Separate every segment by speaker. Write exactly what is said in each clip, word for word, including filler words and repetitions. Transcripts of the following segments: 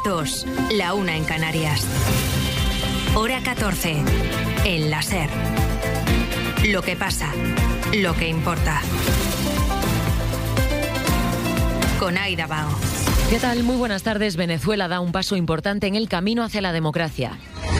Speaker 1: dos, la una en Canarias. Hora catorce, en la SER. Lo que pasa, lo que importa. Con Aida Bao.
Speaker 2: ¿Qué tal? Muy buenas tardes. Venezuela da un paso importante en el camino hacia la democracia.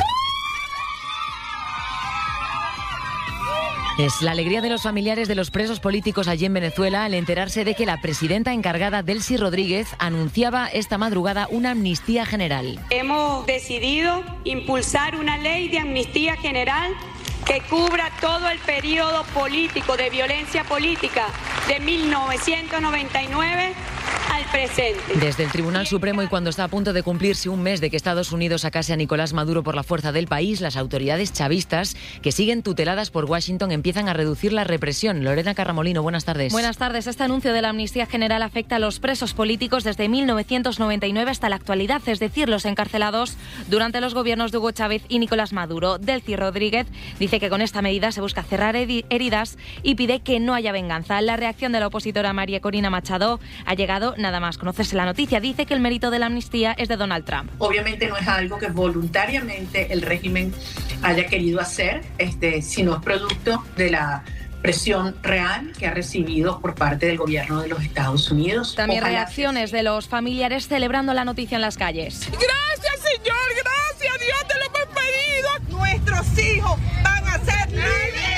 Speaker 2: Es la alegría de los familiares de los presos políticos allí en Venezuela al enterarse de que la presidenta encargada, Delcy Rodríguez, anunciaba esta madrugada una amnistía general.
Speaker 3: Hemos decidido impulsar una ley de amnistía general que cubra todo el periodo político de violencia política de mil novecientos noventa y nueve al presente.
Speaker 2: Desde el Tribunal Supremo, y cuando está a punto de cumplirse un mes de que Estados Unidos sacase a Nicolás Maduro por la fuerza del país, las autoridades chavistas, que siguen tuteladas por Washington, empiezan a reducir la represión. Lorena Carramolino, buenas tardes.
Speaker 4: Buenas tardes. Este anuncio de la amnistía general afecta a los presos políticos desde mil novecientos noventa y nueve hasta la actualidad, es decir, los encarcelados durante los gobiernos de Hugo Chávez y Nicolás Maduro. Delcy Rodríguez dice que con esta medida se busca cerrar heridas y pide que no haya venganza. La reacción de la opositora María Corina Machado ha llegado nada más conocerse la noticia. Dice que el mérito de la amnistía es de Donald Trump.
Speaker 5: Obviamente no es algo que voluntariamente el régimen haya querido hacer, este, sino es producto de la presión real que ha recibido por parte del gobierno de los Estados Unidos.
Speaker 4: También
Speaker 5: Ojalá
Speaker 4: reacciones de los familiares celebrando la noticia en las calles.
Speaker 6: Gracias, Señor, gracias, Dios, te lo hemos pedido. Nuestros hijos van a ser libres.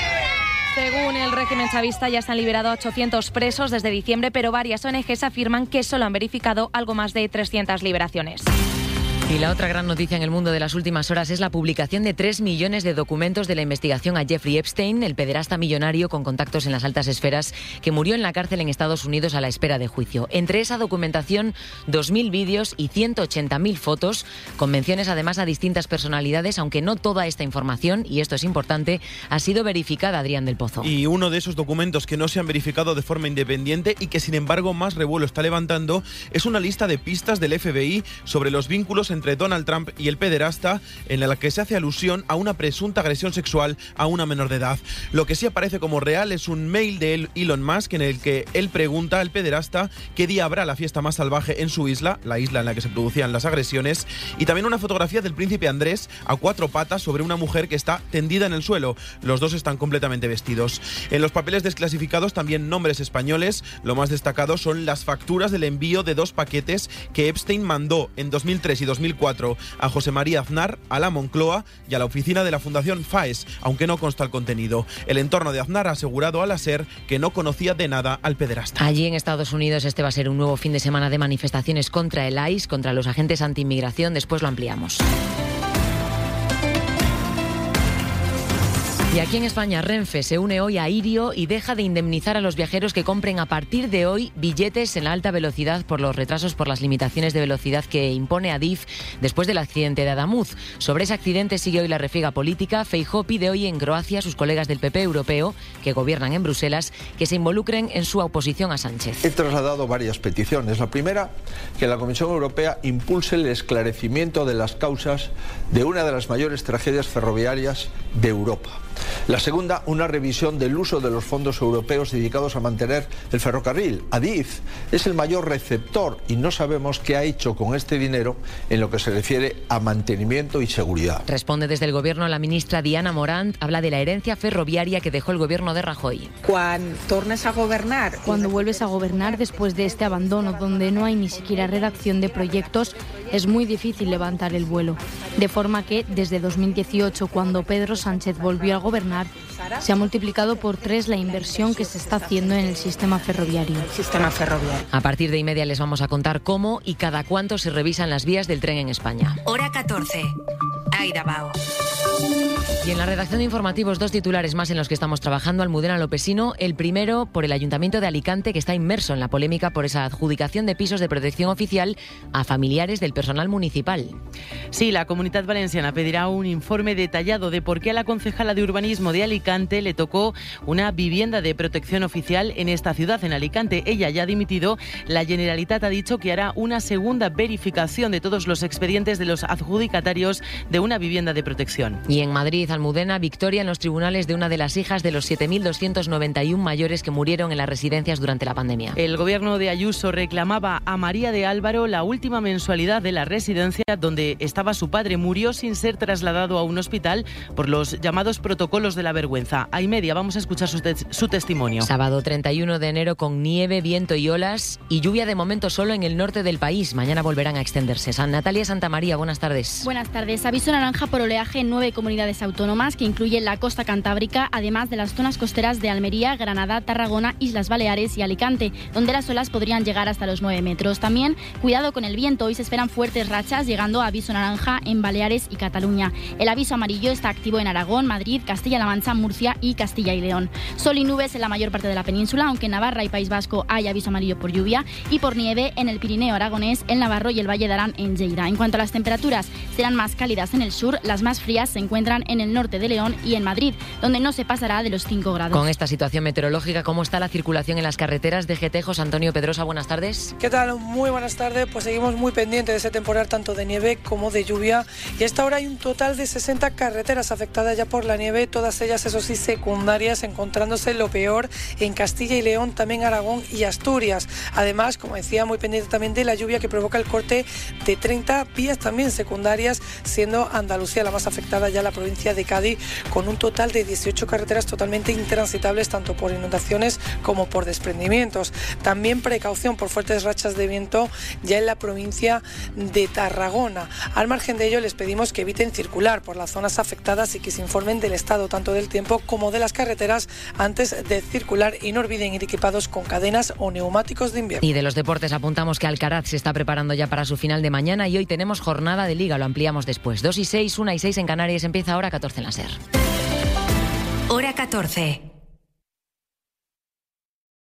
Speaker 4: Según el régimen chavista, ya se han liberado a ochocientos presos desde diciembre, pero varias O N Ges afirman que solo han verificado algo más de trescientas liberaciones.
Speaker 2: Y la otra gran noticia en el mundo de las últimas horas es la publicación de tres millones de documentos de la investigación a Jeffrey Epstein, el pederasta millonario con contactos en las altas esferas que murió en la cárcel en Estados Unidos a la espera de juicio. Entre esa documentación, dos mil vídeos y ciento ochenta mil fotos, con menciones además a distintas personalidades, aunque no toda esta información, y esto es importante, ha sido verificada, Adrián del Pozo.
Speaker 7: Y uno de esos documentos que no se han verificado de forma independiente y que sin embargo más revuelo está levantando es una lista de pistas del F B I sobre los vínculos entre Donald Trump y el pederasta, en la que se hace alusión a una presunta agresión sexual a una menor de edad. Lo que sí aparece como real es un mail de Elon Musk en el que él pregunta al pederasta qué día habrá la fiesta más salvaje en su isla, la isla en la que se producían las agresiones, y también una fotografía del príncipe Andrés a cuatro patas sobre una mujer que está tendida en el suelo. Los dos están completamente vestidos. En los papeles desclasificados también nombres españoles. Lo más destacado son las facturas del envío de dos paquetes que Epstein mandó en dos mil tres y dos mil cuatro a José María Aznar, a la Moncloa y a la oficina de la Fundación FAES, aunque no consta el contenido. El entorno de Aznar ha asegurado a la SER que no conocía de nada al pederasta.
Speaker 2: Allí en Estados Unidos este va a ser un nuevo fin de semana de manifestaciones contra el I C E, contra los agentes anti-inmigración. Después lo ampliamos. Y aquí en España, Renfe se une hoy a Irio y deja de indemnizar a los viajeros que compren a partir de hoy billetes en la alta velocidad por los retrasos por las limitaciones de velocidad que impone Adif después del accidente de Adamuz. Sobre ese accidente sigue hoy la refriega política. Feijóo pide hoy en Croacia a sus colegas del P P europeo, que gobiernan en Bruselas, que se involucren en su oposición a Sánchez.
Speaker 8: He trasladado varias peticiones. La primera, que la Comisión Europea impulse el esclarecimiento de las causas de una de las mayores tragedias ferroviarias de Europa. La segunda, una revisión del uso de los fondos europeos dedicados a mantener el ferrocarril. Adif es el mayor receptor y no sabemos qué ha hecho con este dinero en lo que se refiere a mantenimiento y seguridad.
Speaker 2: Responde desde el Gobierno la ministra Diana Morant. Habla de la herencia ferroviaria que dejó el Gobierno de Rajoy.
Speaker 9: Cuando tornes a gobernar,
Speaker 10: Cuando vuelves a gobernar después de este abandono, donde no hay ni siquiera redacción de proyectos, es muy difícil levantar el vuelo. De forma que, desde dos mil dieciocho, cuando Pedro Sánchez volvió a gobernar, se ha multiplicado por tres la inversión que se está haciendo en el sistema ferroviario.
Speaker 9: sistema ferroviario.
Speaker 2: A partir de y media les vamos a contar cómo y cada cuánto se revisan las vías del tren en España.
Speaker 1: Hora catorce, Aida Bao.
Speaker 2: Y en la redacción de informativos, dos titulares más en los que estamos trabajando. Almudena Lopesino, el primero por el Ayuntamiento de Alicante, que está inmerso en la polémica por esa adjudicación de pisos de protección oficial a familiares del personal municipal.
Speaker 11: Sí, la Comunidad Valenciana pedirá un informe detallado de por qué a la concejala de urbanismo de Alicante le tocó una vivienda de protección oficial en esta ciudad, en Alicante. Ella ya ha dimitido. La Generalitat ha dicho que hará una segunda verificación de todos los expedientes de los adjudicatarios de una vivienda de protección. información.
Speaker 2: Y en Madrid, Almudena, victoria en los tribunales de una de las hijas de los siete mil doscientos noventa y uno mayores que murieron en las residencias durante la pandemia.
Speaker 11: El gobierno de Ayuso reclamaba a María de Álvaro la última mensualidad de la residencia donde estaba su padre. Murió sin ser trasladado a un hospital por los llamados protocolos de la vergüenza. A y media vamos a escuchar su, te- su testimonio.
Speaker 2: Sábado treinta y uno de enero con nieve, viento y olas y lluvia de momento solo en el norte del país. Mañana volverán a extenderse. San Natalia Santamaría, buenas tardes.
Speaker 12: Buenas tardes. Aviso naranja por oleaje en nueve comunidades autónomas que incluyen la costa cantábrica, además de las zonas costeras de Almería, Granada, Tarragona, Islas Baleares y Alicante, donde las olas podrían llegar hasta los nueve metros. También cuidado con el viento. Hoy se esperan fuertes rachas, llegando a aviso naranja en Baleares y Cataluña. El aviso amarillo está activo en Aragón, Madrid, Castilla-La Mancha, Murcia y Castilla y León. Sol y nubes en la mayor parte de la península, aunque en Navarra y País Vasco hay aviso amarillo por lluvia, y por nieve en el Pirineo aragonés, el Navarro y el Valle de Arán en Lleida. En cuanto a las temperaturas, serán más cálidas en el sur, las más frías se encuentran en el norte de León y en Madrid, donde no se pasará de los cinco grados.
Speaker 2: Con esta situación meteorológica, ¿cómo está la circulación en las carreteras de G T? José Antonio Pedrosa, buenas tardes.
Speaker 13: ¿Qué tal? Muy buenas tardes. Pues seguimos muy pendientes de ese temporal tanto de nieve como de lluvia, y a esta hora hay un total de sesenta carreteras afectadas ya por la nieve, todas ellas, eso sí, secundarias, encontrándose lo peor en Castilla y León, también Aragón y Asturias. Además, como decía, muy pendiente también de la lluvia que provoca el corte de treinta vías también secundarias, siendo Andalucía la más afectada, ya la provincia de Cádiz, con un total de dieciocho carreteras totalmente intransitables, tanto por inundaciones como por desprendimientos. También precaución por fuertes rachas de viento ya en la provincia de Tarragona. Al margen de ello, les pedimos que eviten circular por las zonas afectadas y que se informen del estado tanto del tiempo como de las carreteras antes de circular, y no olviden ir equipados con cadenas o neumáticos de invierno.
Speaker 2: Y de los deportes apuntamos que Alcaraz se está preparando ya para su final de mañana, y hoy tenemos jornada de Liga, lo ampliamos después. dos y seis, una y seis en Canarias, empieza Hora catorce en la SER.
Speaker 1: Hora catorce.